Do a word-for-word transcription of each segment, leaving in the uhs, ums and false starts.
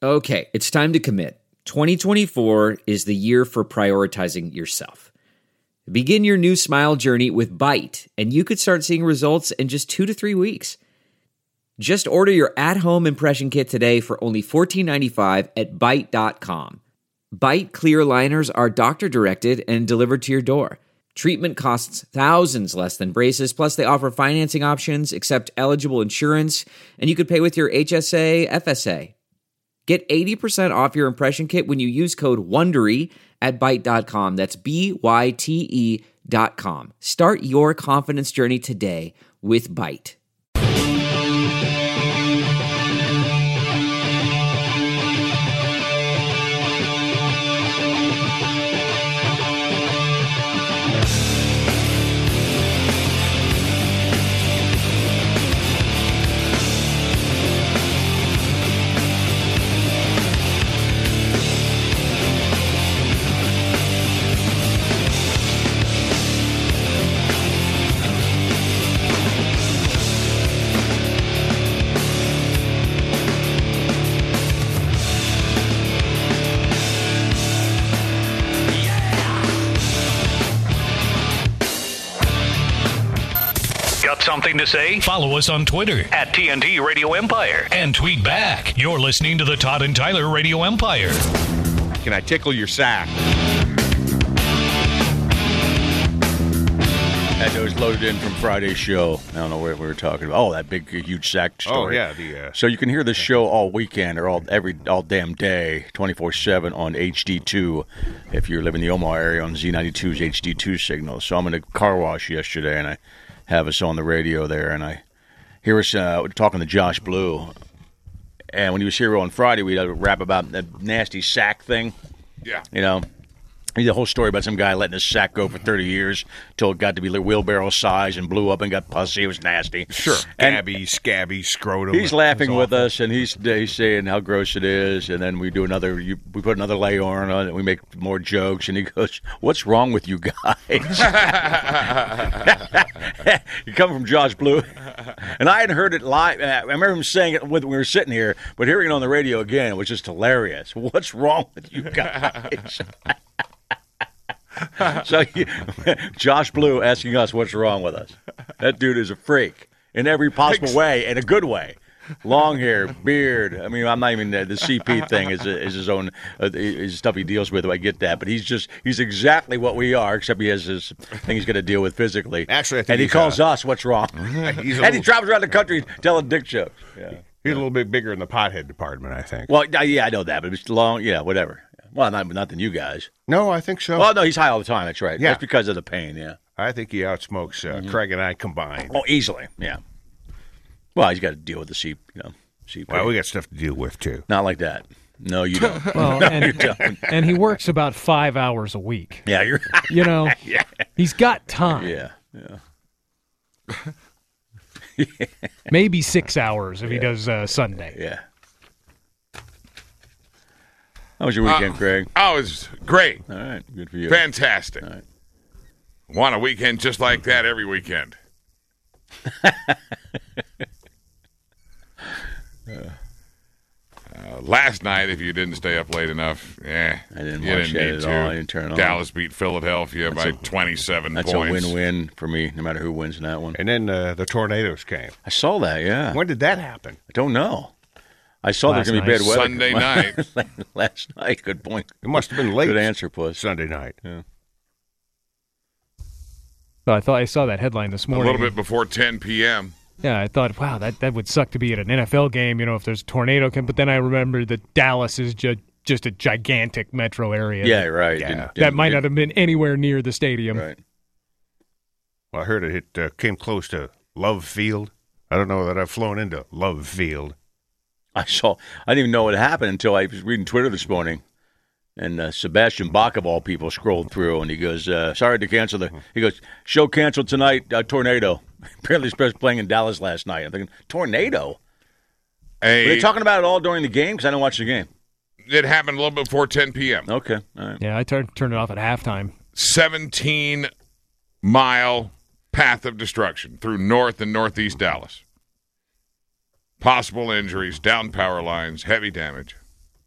Okay, it's time to commit. twenty twenty-four is the year for prioritizing yourself. Begin your new smile journey with Byte, and you could start seeing results in just two to three weeks. Just order your at-home impression kit today for only fourteen ninety-five at byte dot com. Byte clear aligners are doctor-directed and delivered to your door. Treatment costs thousands less than braces, plus they offer financing options, accept eligible insurance, and you could pay with your H S A, F S A. Get eighty percent off your impression kit when you use code WONDERY at byte dot com. That's B Y T E dot com. Start your confidence journey today with Byte. Something to say? Follow us on Twitter at T N T Radio Empire and tweet back. You're listening to the Todd and Tyler Radio Empire. Can I tickle your sack? That was loaded in from Friday's show. I don't know what we were talking about. Oh, that big, huge sack story. Oh yeah, the. Uh, so you can hear this show all weekend or all every all damn day, twenty-four seven on H D two. If you live in the Omaha area on Z ninety-two's H D two signal. So I'm in a car wash yesterday, and I have us on the radio there, and I hear us uh, talking to Josh Blue. And when he was here on Friday, we had a rap about that nasty sack thing. Yeah. You know, the whole story about some guy letting his sack go for thirty years until it got to be like wheelbarrow size and blew up and got pussy. It was nasty. Sure. And Gabby, scabby, scrotum. he's laughing with us, and he's he's saying how gross it is, and then we do another. You, we put another layer on it, and we make more jokes, and he goes, "What's wrong with you guys?" You come from Josh Blue, and I hadn't heard it live. I remember him saying it when we were sitting here, but hearing it on the radio again, it was just hilarious. What's wrong with you guys? So, Josh Blue asking us what's wrong with us. That dude is a freak in every possible way, in a good way. Long hair, beard. I mean, I'm not even uh, the C P thing is is his own uh, is stuff he deals with. I get that, but he's just he's exactly what we are, except he has his thing he's going to deal with physically. Actually, I think and he he's, calls uh, us what's wrong, he's and little, he travels around the country telling dick jokes. Yeah, he's a little bit bigger in the pothead department, I think. well, yeah, I know that, but it's long. Yeah, whatever. Well, not not than you guys. No, I think so. Well, no, he's high all the time. That's right. Yeah. That's because of the pain. Yeah. I think he outsmokes uh, mm-hmm. Craig and I combined. Oh, easily. Yeah. Well, he's got to deal with the C, you know, C P. Well, we got stuff to deal with too. Not like that. No, you don't. Well, no, and, you don't. And he works about five hours a week. Yeah, you're. You know, yeah. He's got time. Yeah, yeah. Maybe six hours if yeah. he does uh, Sunday. Yeah. How was your weekend, uh, Craig? Oh, it was great. All right, good for you. Fantastic. All right. Want a weekend just like that every weekend. uh, last night, if you didn't stay up late enough, yeah, I didn't you watch didn't it need at to. all. I didn't turn it on. Dallas beat Philadelphia That's by a, twenty-seven that's points. That's a win-win for me, no matter who wins in that one. And then uh, the tornadoes came. I saw that, yeah. When did that happen? I don't know. I saw Last there's going to be bad weather. Sunday night. Last night, good point. It must have been late. Good answer, Puss. Sunday night. Yeah. Well, I thought I saw that headline this A morning. little bit before ten p.m. Yeah, I thought, wow, that, that would suck to be at an N F L game, you know, if there's a tornado. Come, but then I remembered that Dallas is ju- just a gigantic metro area. Yeah, right. Yeah. Didn't, That didn't, might not have been anywhere near the stadium. Right. Well, I heard it, it uh, came close to Love Field. I don't know that I've flown into Love Field. I saw. I didn't even know what happened until I was reading Twitter this morning, and uh, Sebastian Bach of all people scrolled through, and he goes, uh, "Sorry to cancel the." He goes, "Show canceled tonight. Uh, tornado. Apparently, supposed playing in Dallas last night." I'm thinking, tornado. A, Were they talking about it all during the game? Because I didn't watch the game. It happened a little bit before ten p.m. Okay, all right. Yeah, I turned turned it off at halftime. seventeen-mile path of destruction through north and northeast Dallas. Possible injuries, down power lines, heavy damage.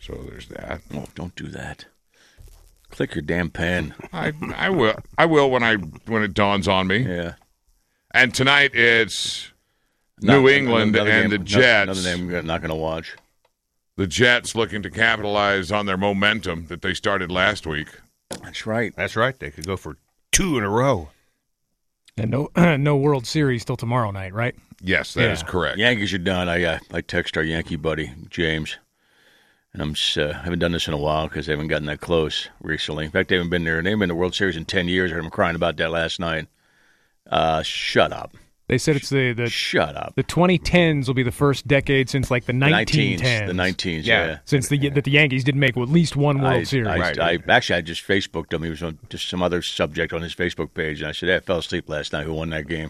So there's that. Oh, don't do that. Click your damn pen. I I will I will when I when it dawns on me. Yeah. And tonight it's Not- New England another and game- the Jets. Another name I'm not going to watch. The Jets looking to capitalize on their momentum that they started last week. That's right. That's right. They could go for two in a row. And no, no World Series till tomorrow night, right? Yes, that is Yeah. correct. Yankees are done. I uh, I text our Yankee buddy James, and I'm just, uh, haven't done this in a while because they haven't gotten that close recently. In fact, they haven't been there. They haven't been in the World Series in ten years. I heard him crying about that last night. Uh, shut up. They said it's the the, Shut up. the twenty tens will be the first decade since like the nineteen tens. The nineteens. Yeah. Yeah. Since the that the Yankees didn't make at least one World I, Series. I, Right. I, actually, I just Facebooked him. He was on just some other subject on his Facebook page, and I said, hey, I fell asleep last night. Who won that game?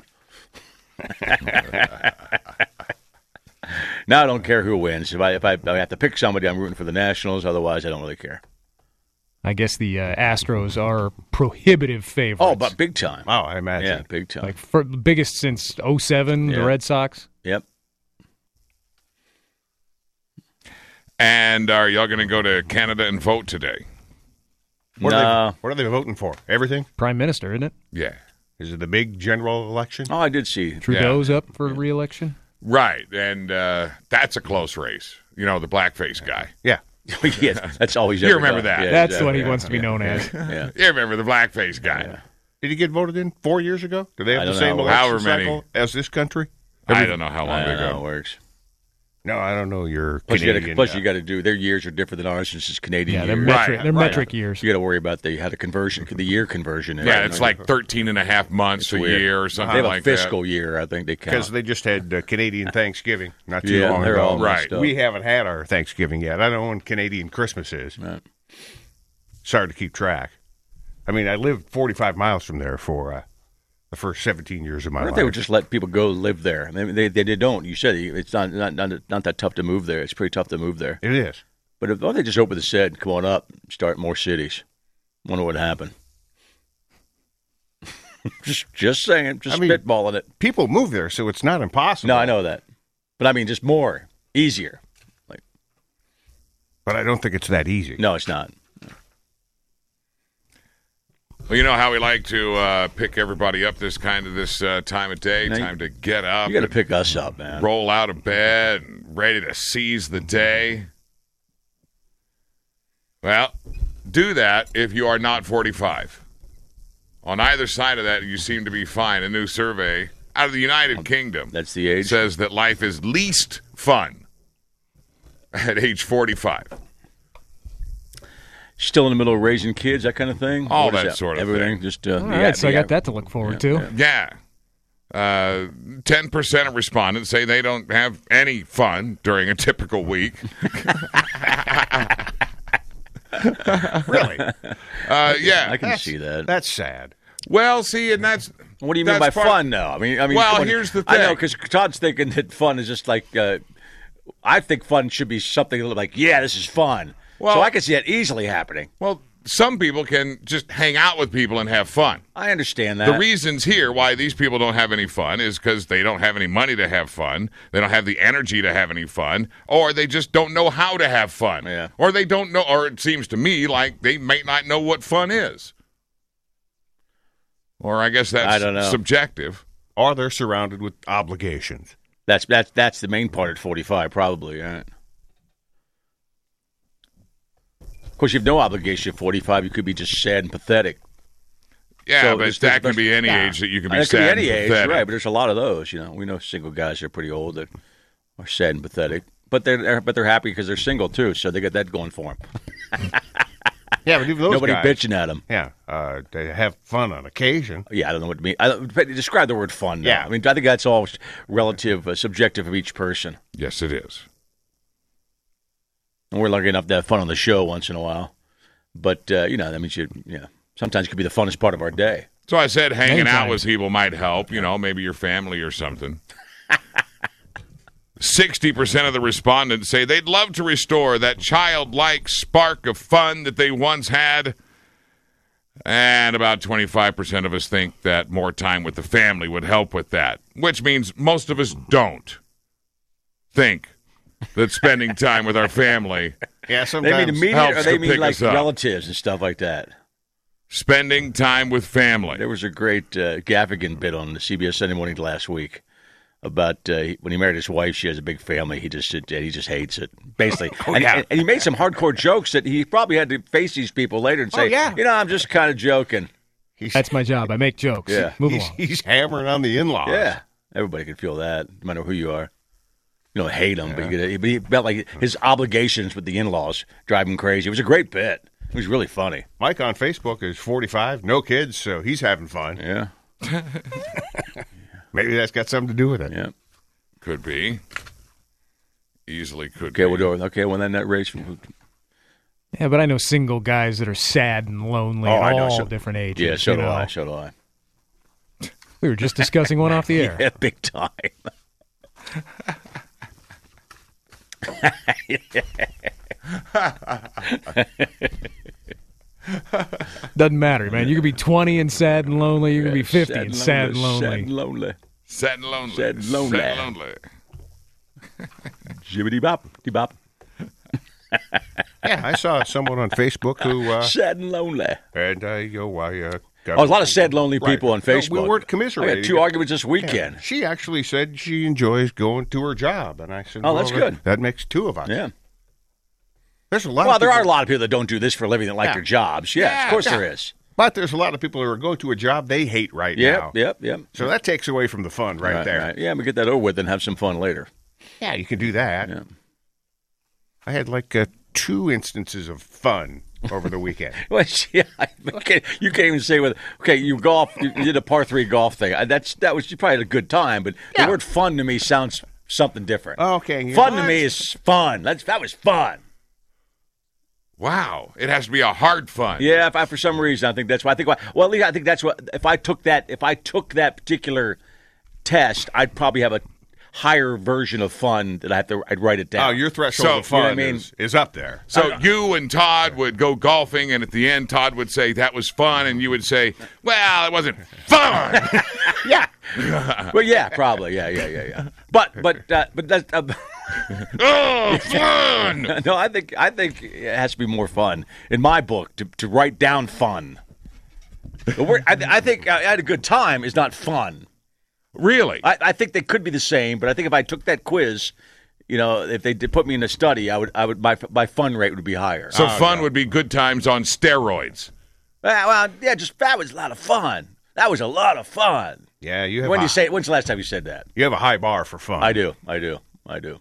Now I don't care who wins. If I if I, I have to pick somebody, I'm rooting for the Nationals. Otherwise, I don't really care. I guess the uh, Astros are prohibitive favorites. Oh, but big time. Oh, I imagine. Yeah, big time. like for, biggest since oh seven, Yeah. the Red Sox. Yep. And are y'all going to go to Canada and vote today? What, No. are they, what are they voting for? Everything? Prime Minister, isn't it? Yeah. Is it the big general election? Oh, I did see. Trudeau's up for re-election. Right. And uh, that's a close race. You know, the blackface guy. Yeah. Yeah, that's all he's You ever remember done. that. Yeah, That's exactly. what he Yeah. wants to be known as. Yeah. You remember the blackface guy. Did he get voted in four years ago? Do they I have the don't same know. election However many. cycle as this country? I don't know how I long don't know how it ago. works. No, I don't know. You're Plus, you Canadian. got to uh, you got to do their years are different than ours since it's Canadian Yeah, they're years. metric, Right, they're right. metric years. You got to worry about the how the conversion, the year conversion. Is. Yeah, it's like thirteen and a half months It's a weird. year or they something have a like fiscal year. I think they count. because they just had uh, Canadian Thanksgiving not too Yeah, long they're ago. all Right. messed up. We haven't had our Thanksgiving yet. I don't know when Canadian Christmas is. Right. Sorry to keep track. I mean, I lived forty-five miles from there for uh, the first seventeen years of my Why don't life. they would just let people go live there? I mean, they, they they don't. You said it's not not not, not that tough to move there. It's pretty tough to move there. It is. But if why don't they just open the set, come on up, start more cities? Wonder what would happen. just just saying, just I mean- spitballing it. People move there, so it's not impossible. No, I know that, but I mean just more, easier. Like But I don't think it's that easy. no, it's not. Well, you know how we like to uh, pick everybody up this kind of this uh, time of day, Now you- time to get up, You got to and pick us up, man. roll out of bed, and ready to seize the day. Well, do that if you are not forty-five. On either side of that, you seem to be fine. A new survey out of the United Kingdom That's the age. says that life is least fun at age forty-five. Still in the middle of raising kids, that kind of thing. All What is that sort of everything. thing. Just uh, All the- right, so I the- got that to look forward to. Yeah. Uh, ten percent of respondents say they don't have any fun during a typical week. Really? Uh, yeah. I can That's- see that. That's sad. Well, see, and that's What do you mean that's by part- fun, though? I mean, I mean. Well, come on. here's the I know thing. because Todd's thinking that fun is just like. Uh, I think fun should be something like, yeah, this is fun. Well- so I can see that easily happening. Well, some people can just hang out with people and have fun. I understand that. The reasons here why these people don't have any fun is because they don't have any money to have fun, they don't have the energy to have any fun, or they just don't know how to have fun. Yeah. Or they don't know, or it seems to me like they may not know what fun is. Or I guess that's I don't know. subjective. Or they're surrounded with obligations. that's that's that's the main part at forty-five, probably. Right? Of course, you have no obligation at forty-five. You could be just sad and pathetic. Yeah, So but there's- that there's- can be any yeah. age that you can be And it could sad be any and age, pathetic. right? But there's a lot of those. You know, we know single guys that are pretty old that are sad and pathetic, but they're, they're but they're happy because they're single too, so they got that going for them. Yeah, but even those Nobody guys, bitching at them. yeah, uh, they have fun on occasion. Yeah, I don't know what to mean. I don't, but describe the word fun. Now. Yeah. I mean, I think that's all relative, uh, subjective of each person. Yes, it is. And we're lucky enough to have fun on the show once in a while. But uh, you know, that means you, you know, sometimes it could be the funnest part of our day. So I said hanging Many out times. with people might help, you know, maybe your family or something. sixty percent of the respondents say they'd love to restore that childlike spark of fun that they once had. And about twenty-five percent of us think that more time with the family would help with that, which means most of us don't think that spending time with our family Yeah, They sometimes. mean immediate, helps or they to mean pick like us up. relatives and stuff like that. Spending time with family. There was a great uh, Gaffigan bit on the C B S Sunday Morning last week about uh, when he married his wife. She has a big family. He just he just hates it, basically. Oh, and, yeah. and, and he made some hardcore jokes that he probably had to face these people later and say, Oh, yeah. you know, I'm just kind of joking. He's, That's my job. I make jokes. Yeah. Move he's, along. he's hammering on the in-laws. Yeah, everybody can feel that, no matter who you are. You don't hate him, but, you get, but he felt like his obligations with the in-laws drive him crazy. It was a great bit. It was really funny. Mike on Facebook is forty-five, no kids, so he's having fun. Yeah, Maybe that's got something to do with it. yeah. Could be. Easily could Okay, be. we'll do it. Okay, well, then that race. Yeah, but I know single guys that are sad and lonely Oh, at I know. all So- different ages. Yeah, so you do know. I. So do I. We were just discussing one off the air. Yeah, big time. Doesn't matter, man. You could be twenty and sad and lonely. You could be fifty and sad and lonely. Sad and lonely. Sad and lonely. Sad and lonely. Sad and lonely. Jibbity bop, de bop. Yeah, I saw someone on Facebook who, uh, Sad and lonely. and uh, you know, I, uh, got- Oh, a lot of sad, lonely Right. people on No, Facebook. we weren't I commiserating. had two arguments this weekend. She actually said she enjoys going to her job, and I said, Oh, well, that's that- good. That makes two of us. Yeah. There's a lot Well, of there people, are a lot of people that don't do this for a living that like Yeah. their jobs. Yes, Yeah, of course yeah. there is. But there's a lot of people who are going to a job they hate right Yep, now. yep, yep. So that takes away from the fun right, there. right. Yeah, we get that over with and have some fun later. Yeah, you can do that. Yeah. I had like uh, two instances of fun over the weekend. Well, yeah, I- okay, you can't even say with okay. You golf, you did a par three golf thing. I- That's that was you probably had a good time, but Yeah. the word "fun" to me sounds something different. Okay, you fun know to what? me is fun. That's that was fun. Wow. It has to be a hard fun. Yeah, if I, for some reason I think that's why I think. Why, well, at least I think that's what. If I took that, if I took that particular test, I'd probably have a higher version of fun that I have to. I'd write it down. Oh, your threshold So, of fun you know what I mean? is, is up there. So you and Todd would go golfing, and at the end, Todd would say, that was fun, and you would say, well, it wasn't fun. yeah. Well, yeah, probably. Yeah, yeah, yeah, yeah. But but uh, but that's. Uh, Oh, fun! No, I think I think it has to be more fun in my book to, to write down fun. The word I, I think I had a good time is not fun. Really? I, I think they could be the same, but I think if I took that quiz, you know, if they did put me in a study, I would I would my my fun rate would be higher. So Uh, fun would be good times on steroids. well, well, yeah, just that was a lot of fun. That was a lot of fun. Yeah, you have When a, you say when's the last time you said that? you have a high bar for fun. I do, I do, I do.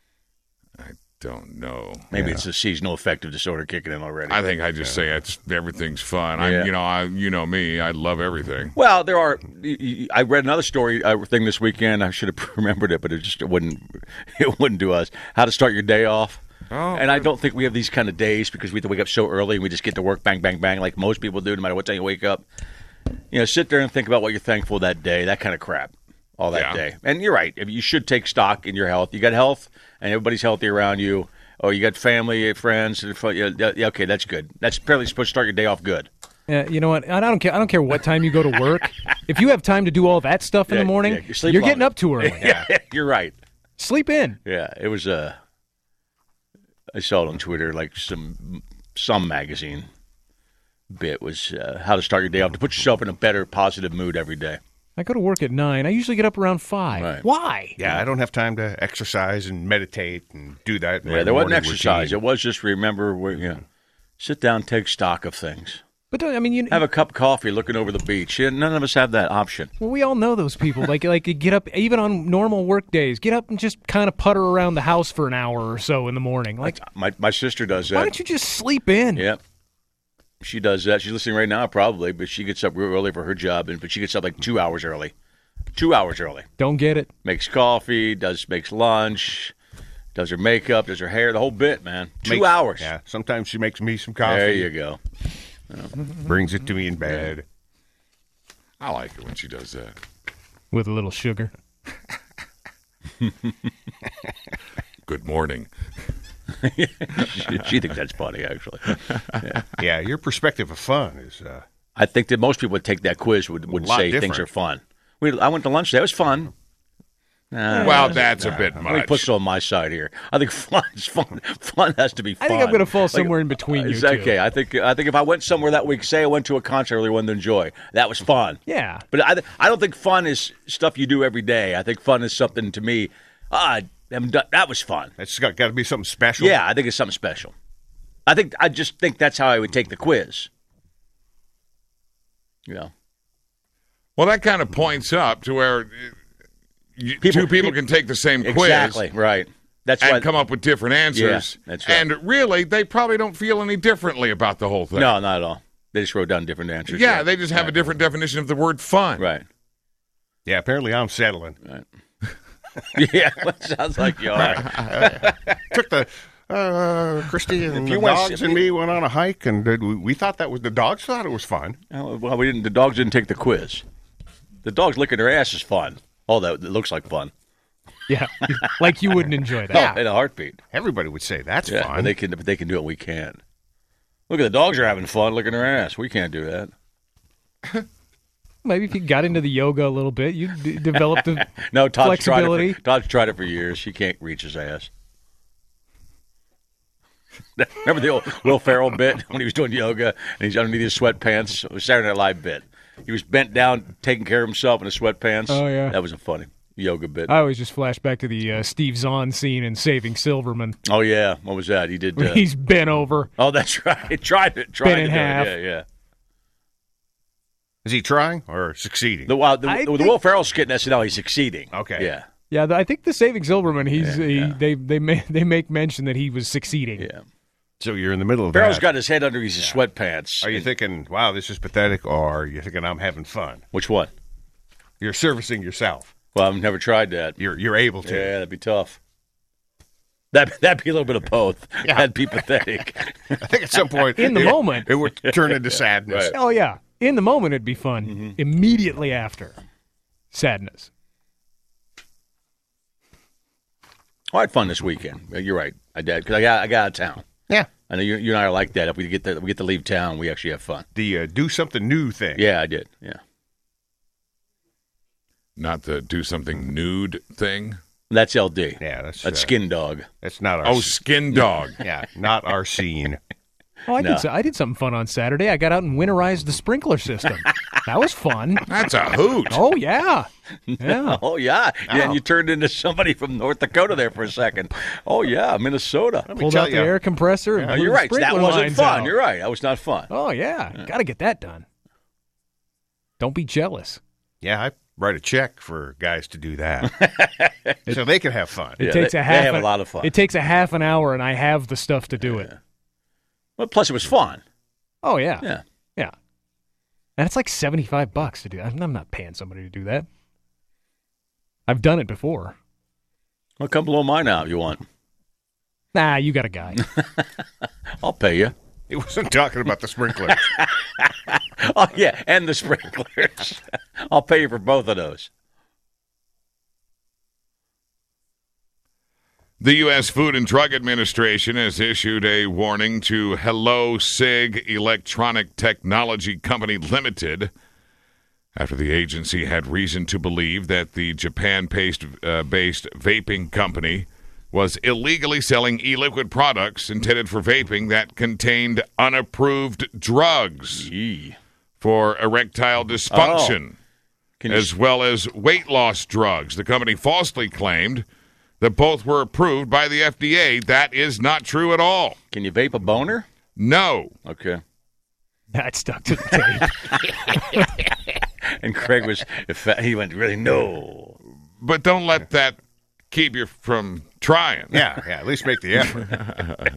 Don't know. Maybe it's the seasonal affective disorder kicking in already. I think I just say it's everything's fun. Yeah. I'm, you know, I, you know me. I love everything. Well, there are. I read another story uh, thing this weekend. I should have remembered it, but it just it wouldn't. It wouldn't do us. How to start your day off. Oh, and I don't think we have these kind of days because we have to wake up so early and we just get to work bang, bang, bang, like most people do, no matter what time you wake up. You know, sit there and think about what you're thankful that day. That kind of crap, all that Yeah. day. And you're right. You should take stock in your health. You got health, and everybody's healthy around you. Or you got family, friends. Yeah, yeah, okay, that's good. That's apparently supposed to start your day off good. Yeah, you know what? I don't care. I don't care what time you go to work. If you have time to do all that stuff in Yeah, the morning, yeah, you sleep you're getting longer. up too early. Yeah, you're right. Sleep in. Yeah, it was Uh, I saw it on Twitter, like some some magazine bit was uh, how to start your day off to put yourself in a better, positive mood every day. I go to work at nine. I usually get up around five. Right. Why? Yeah, I don't have time to exercise and meditate and do that. in Yeah, my there wasn't morning exercise. routine. It was just remember where you know, sit down, take stock of things. But don't, I mean, you Have a cup of coffee, looking over the beach. Yeah, none of us have that option. well, we all know those people. Like, like you get up even on normal work days. Get up and just kind of putter around the house for an hour or so in the morning. Like, My my sister does that. why don't you just sleep in? Yeah. She does that. She's listening right now, probably, but she gets up real early for her job, and but she gets up like two hours early. Two hours early. Don't get it. Makes coffee, does makes lunch, does her makeup, does her hair, the whole bit, man. Two Makes- hours. Yeah, sometimes she makes me some coffee. There you go. Brings it to me in bed. I like it when she does that. With a little sugar. Good morning. she, she thinks that's funny, actually. Yeah, your perspective of fun is. Uh, I think that most people would take that quiz would, would A lot say different. things are fun. We, I went to lunch today. It was fun. Nah, Well, that's a bit Let me much. put it on my side here. I think fun is fun. Fun has to be fun. I think I'm going to fall Like, somewhere in between you it's two. okay. I think I think if I went somewhere that week, say I went to a concert I really wanted to enjoy, that was fun. Yeah. But I, I don't think fun is stuff you do every day. I think fun is something to me. Ah, I haven't done, that was fun. It's got, got to be something special. Yeah, I think it's something special. I think I just think that's how I would take the quiz. You know. Well, that kind of points up to where uh, you, People- two people people- can take the same quiz Exactly, right. That's and why. come up with different answers. Yeah, that's right. And really, they probably don't feel any differently about the whole thing. No, not at all. They just wrote down different answers. Yeah, right. they just have a Right. different definition of the word fun. Right. Yeah, apparently I'm settling. Right. Yeah, it sounds like you are. Took the uh, Christy and you the went- dogs if and you- me went on a hike, and uh, we, we thought that was the dogs thought it was fun. Oh, well, we didn't. The dogs didn't take the quiz. The dogs licking their ass is fun. Oh, that it looks like fun. Yeah. Like you wouldn't enjoy that. In a heartbeat. Everybody would say that's Yeah, fun. but they can. But they can do it. We can't. Look at the dogs are having fun licking their ass. We can't do that. Maybe if you got into the yoga a little bit, you d- developed the No, Todd's flexibility. tried it. For, Todd's tried it for years. She can't reach his ass. Remember the old Will Ferrell bit when he was doing yoga and he's underneath his sweatpants? It was a Saturday Night Live bit. He was bent down, taking care of himself in his sweatpants. Oh, yeah. That was a funny yoga bit. I always just flash back to the uh, Steve Zahn scene in Saving Silverman. Oh, yeah. What was that? He did. When Uh, he's bent over. oh, that's right. Tried it. Tried Bent to in do half. it. Yeah, yeah. Is he trying or succeeding? The, wow, the, I the think- Will Ferrell skit in S N L, he's succeeding. Okay. Yeah. Yeah, the, I think the Saving Silverman, he's Yeah, he, yeah. they they ma- they make mention that he was succeeding. Yeah. So you're in the middle of Ferrell's that. got his head under his sweatpants. Are you And- thinking, wow, this is pathetic, or are you thinking I'm having fun? Which one? You're servicing yourself. Well, I've never tried that. You're you're able to. Yeah, that'd be tough. That that'd be a little bit of both. That'd be pathetic. I think at some point In the it, moment. it would turn into sadness. Right. Oh yeah, in the moment it'd be fun. Mm-hmm. Immediately after, sadness. Oh, I had fun this weekend. You're right. I did because I got I got out of town. Yeah. I know you, you and I are like that. If we get to we get to leave town, we actually have fun. The uh, do something new thing. Yeah, I did. Yeah, Not the do something nude thing. that's L D. Yeah, that's That's uh, Skin Dog. That's not our. Oh, s- skin dog. yeah, not our scene. Oh, I No. did. So, I did something fun on Saturday. I got out and winterized the sprinkler system. That was fun. That's a hoot. Oh yeah, yeah. Oh yeah, yeah. And Oh. you turned into somebody from North Dakota there for a second. Oh yeah, Minnesota. Let me Pulled tell out the you, air compressor. And No, blew you're the right. That sprinkler wasn't lines fun. out. You're right. That was not fun. Oh yeah, got to get that done. Don't be jealous. yeah, I write a check for guys to do that, so they can have fun. It Yeah, takes they- a they half. have a an- lot of fun. It takes a half an hour, and I have the stuff to do it. Well, plus it was fun. Oh yeah, Yeah. yeah. And it's like seventy-five bucks to do. I'm I'm not paying somebody to do that. I've done it before. Well, come blow mine out if you want. Nah, you got a guy. I'll pay you. He wasn't talking about the sprinklers. Oh yeah, and the sprinklers. I'll pay you for both of those. The U S Food and Drug Administration has issued a warning to Hello Sig Electronic Technology Company Limited after the agency had reason to believe that the Japan-based uh, based vaping company was illegally selling e-liquid products intended for vaping that contained unapproved drugs Yee. for erectile dysfunction, Can you, as well as weight loss drugs. The company falsely claimed that both were approved by the F D A. That is not true at all. can you vape a boner? No. Okay. That stuck to the tape. And Craig was, if he went really no. But don't let that keep you from trying. yeah, yeah. At least make the effort.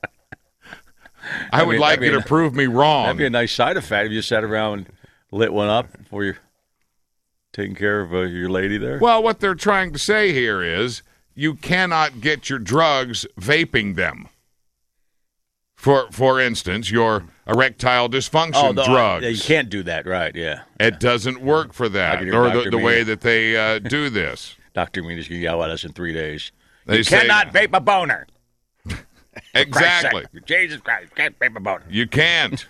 I would mean- like I mean, you to prove me wrong. That'd be a nice side effect if you sat around and lit one up before you're taking care of uh, your lady there. Well, what they're trying to say here is you cannot get your drugs vaping them. For for instance, your erectile dysfunction oh, the, drugs. yeah, you can't do that, right? Yeah. It doesn't work for that, I can hear or the, Doctor the way Mead. that they uh, do this. Doctor Means can yell at us in three days. They you say- cannot vape a boner. Exactly. Christ's sake. Jesus Christ, you can't vape a boner. You can't.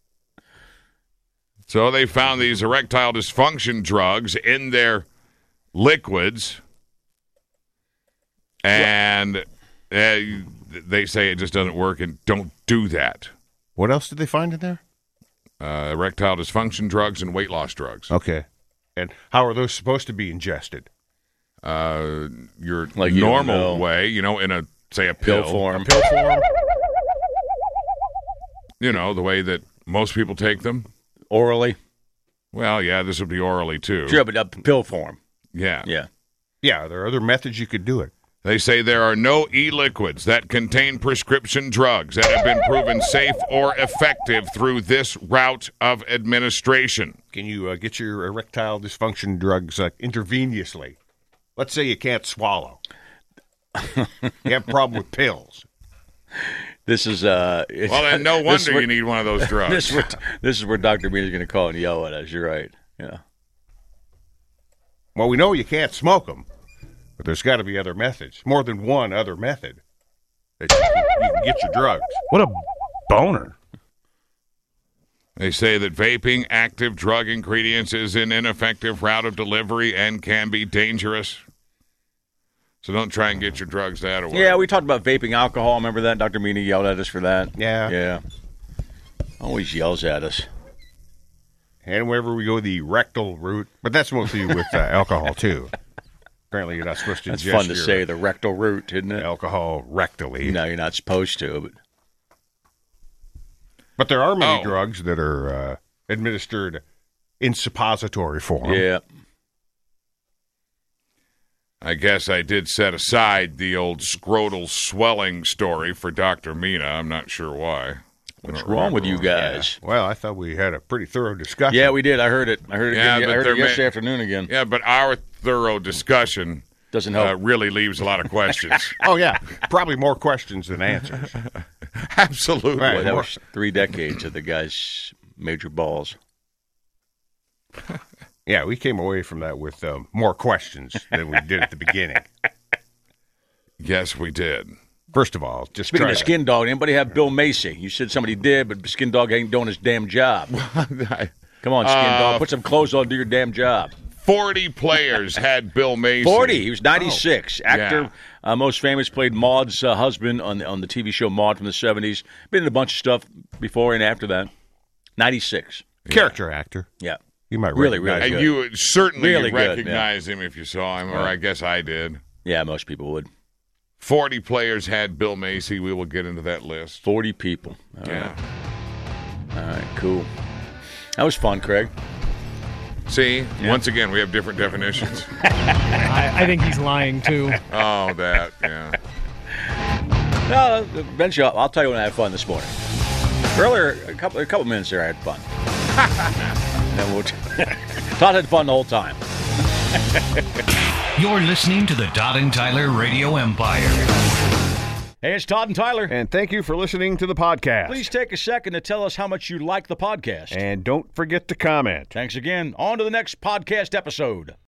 So they found these erectile dysfunction drugs in their liquids, and uh, they say it just doesn't work, and don't do that. What else did they find in there? Uh, erectile dysfunction drugs and weight loss drugs. Okay. And how are those supposed to be ingested? Uh, your Like you don't normal know. way, you know, in a, say, a pill. Pill form. Pill form? You know, the way that most people take them. Orally. Well, yeah, this would be orally, too. Sure, but uh, pill form. Yeah. Yeah. Yeah, there are other methods you could do it. They say there are no e-liquids that contain prescription drugs that have been proven safe or effective through this route of administration. Can you uh, get your erectile dysfunction drugs uh, intravenously? Let's say you can't swallow. You have a problem with pills. This is uh. Well, then no this is wonder where- you need one of those drugs. This is where, this is where Doctor Bean is going to call and yell at us. You're right. Yeah. Well, we know you can't smoke them, but there's got to be other methods, more than one other method that you can, you can get your drugs. What a boner. They say that vaping active drug ingredients is an ineffective route of delivery and can be dangerous. So don't try and get your drugs that way. Yeah, we talked about vaping alcohol. Remember that? Doctor Meany yelled at us for that. Yeah. Yeah. Always yells at us. And wherever we go the rectal route, but that's mostly with uh, alcohol, too. Apparently you're not supposed to That's ingest fun to your say, the rectal route, isn't it? alcohol rectally. No, you're not supposed to. But But there are many Oh. drugs that are uh, administered in suppository form. yeah. I guess I did set aside the old scrotal swelling story for Doctor Mina. I'm not sure why. What's wrong with you guys? Well, I thought we had a pretty thorough discussion. Yeah, we did. I heard it. I heard it, Yeah, again. but I heard there it yesterday may- afternoon again. Yeah, but our thorough discussion Doesn't help. uh, really leaves a lot of questions. Oh, yeah. Probably more questions than answers. Absolutely. Right. Boy, that was three decades of the guy's major balls. Yeah, we came away from that with um, more questions than we did at the beginning. Yes, we did. First of all, just Speaking try of to- Skin Dog, anybody have Bill Macy? You said somebody did, but Skin Dog ain't doing his damn job. Come on, Skin Uh, Dog. Put some clothes on, do your damn job. forty players had Bill Macy. forty. He was ninety-six. Oh, Actor, yeah. uh, most famous, played Maude's uh, husband on the, on the T V show Maude from the seventies. Been in a bunch of stuff before and after that. ninety-six. character actor. Yeah. You might Really, recognize really And good. you would certainly Really good, recognize him if you saw him, or I guess I did. Yeah, most people would. forty players had Bill Macy. We will get into that list. forty people. All Yeah. right. All right, cool. That was fun, Craig. See, once again, we have different definitions. I, I think he's lying too. Oh, that, yeah. No, eventually, I'll, I'll tell you when I had fun this morning. Earlier, a couple, a couple minutes there, I had fun. And then we'll t- Todd had fun the whole time. You're listening to the Todd and Tyler Radio Empire. Hey, it's Todd and Tyler. And thank you for listening to the podcast. Please take a second to tell us how much you like the podcast. And don't forget to comment. Thanks again. On to the next podcast episode.